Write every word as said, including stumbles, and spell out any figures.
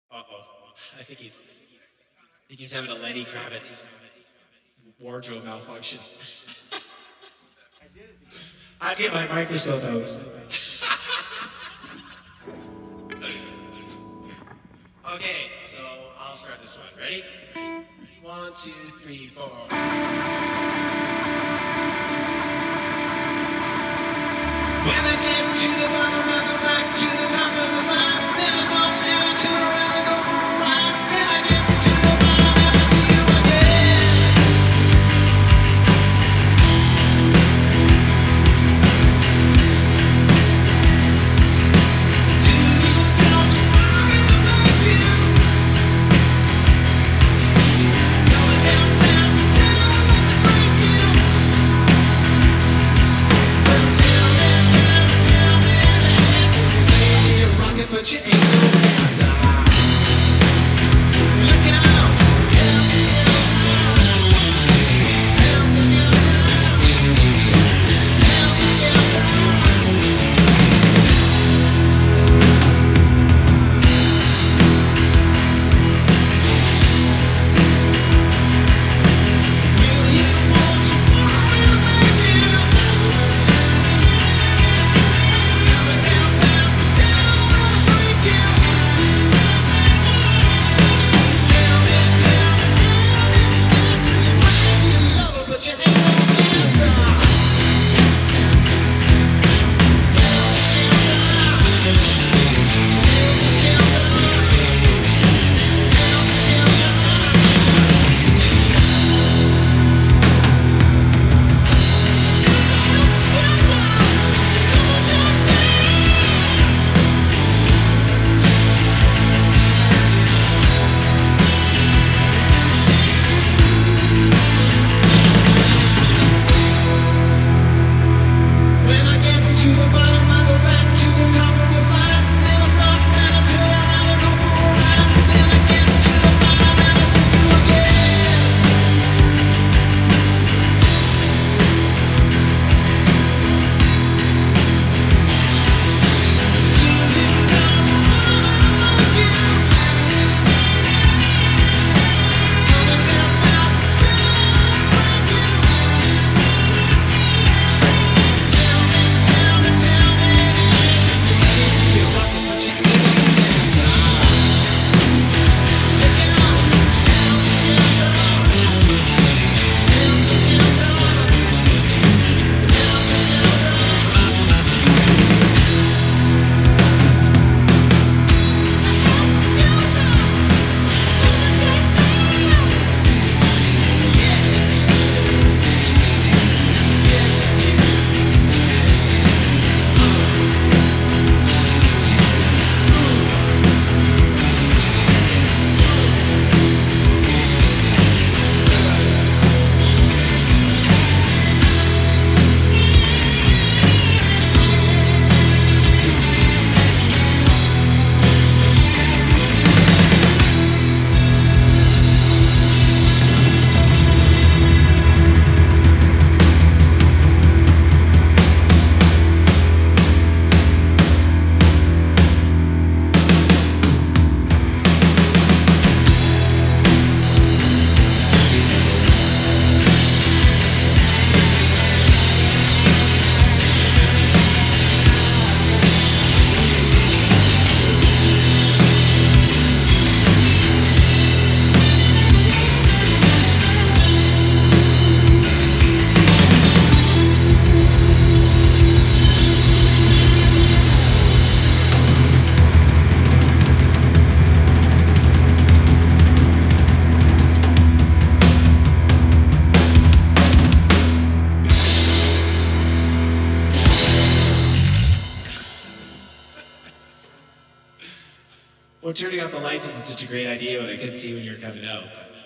Uh-oh. I think he's I think he's having a Lenny Kravitz wardrobe malfunction. I have to get my microscope out. Okay, so I'll start this one. Ready? One, two, three, four. When I get to the bottom, I go back to the top of the slide. Then I stop and I turn around and go for a ride. Then I get to the bottom and I see you again. Do you, don't you want me to love you? Going down fast, down, I wanna break you. Well, tell me, tell me, tell me the answer. Baby, you're rockin', but you ain't no dancer. Look out, helter skelter, helter skelter, helter skelter. Will you, won't you, want me to make you? Coming down fast, down, I'll break you. Tell me, tell me, tell me the answer. You might be a lover, but you ain't no dancer. Helter skelter, helter skelter, helter When I get to the bottom, I go back to the top of the slide. Then I stop and I turn around and go for a ride. Then I get to the bottom and I see you again. Do you, don't you want me to love you? Coming down fast, down, break you. Tell me, tell me, tell me the answer. Baby, you're rockin', but you ain't no dancer. Look out, helter skelter, helter skelter, helter Well, turning off the lights wasn't such a great idea when I couldn't see when you were coming out. But